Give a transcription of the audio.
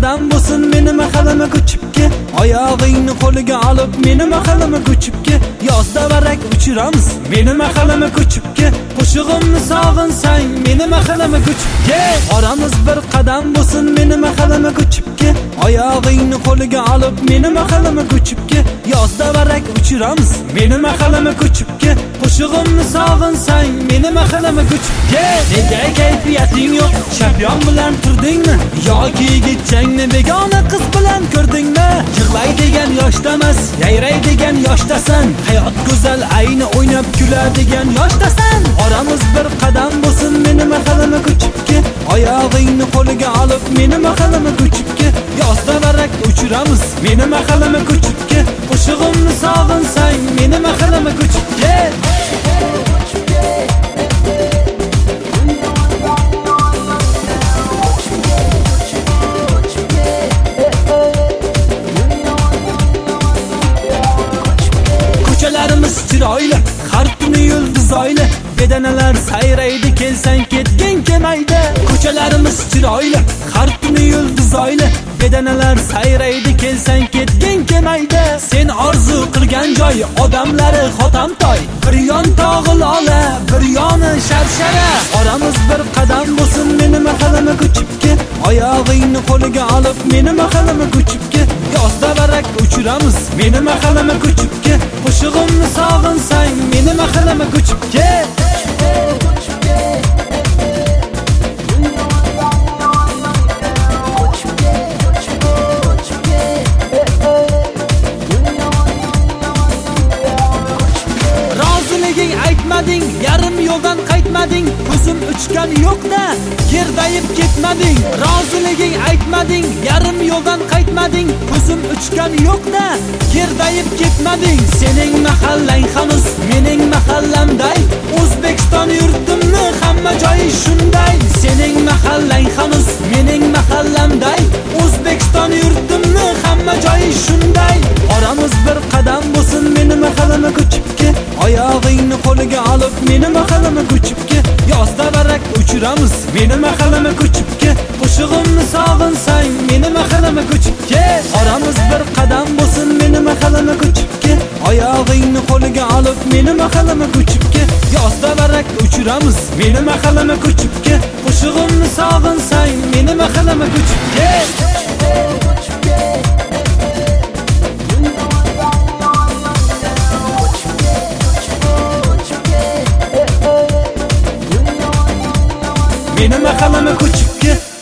qadam bo'lsin meni mahallama ko'chibga, oyog'ingni qo'liga olib meni mahallama ko'chibga, yozda varak uchiramiz meni mahallama ko'chibga, qo'shig'imni sog'insang meni mahallama ko'chibga, oramiz bir qadam bo'lsin meni mahallama ko'chibga, oyog'ingni qo'liga olib meni mahallama ko'chibga, yozda varak uchiramiz meni mahallama ko'chibga, qo'shig'imni sog'insang meni mahallama ko'chibga. Nega kayfiyating yo'q, shampion bilan turdingmi yoki yigitchangni begona qiz bilan ko'rdingmi? Yig'laydigan yoshdamas, yayraydigan yoshdasan, hayot go'zal ayni o'ynab kuladigan yoshdasan. Oramiz bir qadam bo'lsin meni mahallama ko'chibga, oyog'ingni qo'liga olib meni mahallama ko'chibga, yozda varak uchiramiz meni mahallama ko'chibga, qo'shig'imni sog'insang meni mahallama ko'chibga. Ko'chalarimiz chiroyli, har kuni yulduz oyli, bedanalar sayraydi kelsang ketging kelmaydi. Ko'chalarimiz chiroyli, har kuni yulduz oyli, bedanalar sayraydi kelsang ketging kelmaydi. Sen orzu qilgan joy odamlari xotamtoy, bir yon tog'i lola, bir yoni sharshara. Oramiz bir qadam bo'lsin meni mahallama ko'chibga, oyog'ingni qo'liga olib meni mahallama ko'chibga, yozda varak uchiramiz meni mahallama ko'chibga, qo'shig'imni sog'insang meni mahallama ko'chibga. Roziliging aytmading, yarim yo'ldan qaytmading, ko'zim uchgan yo'qda yerdayib ketmading. Roziliging aytmading, yarim yo'ldan qaytmading, ko'zim uchgan yo'qda yerdayib ketmading. Sening mahallang hanuz mening mahallamday, O'zbekiston yurtimni hamma joyi shunday. Sening mahallang hanuz mening mahallamday, O'zbekiston yurtimni hamma joyi shunday. Oramiz bir qadam bo'lsin meni mahallama ko'chibga, oyog'ingni qo'liga olib meni mahallama ko'chibga, yozda varak uchiramiz meni mahallama ko'chibga, qo'shig'imni sog'insang meni mahallama ko'chibga. Oramiz bir qadam bo'lsin meni mahallama ko'chibga, oyog'ingni qo'liga olib meni mahallama ko'chibga, yozda varak uchiramiz meni mahallama ko'chibga, qo'shig'imni sog'insang meni mahallama ko'chibga. Meni mahallama ko'chibga.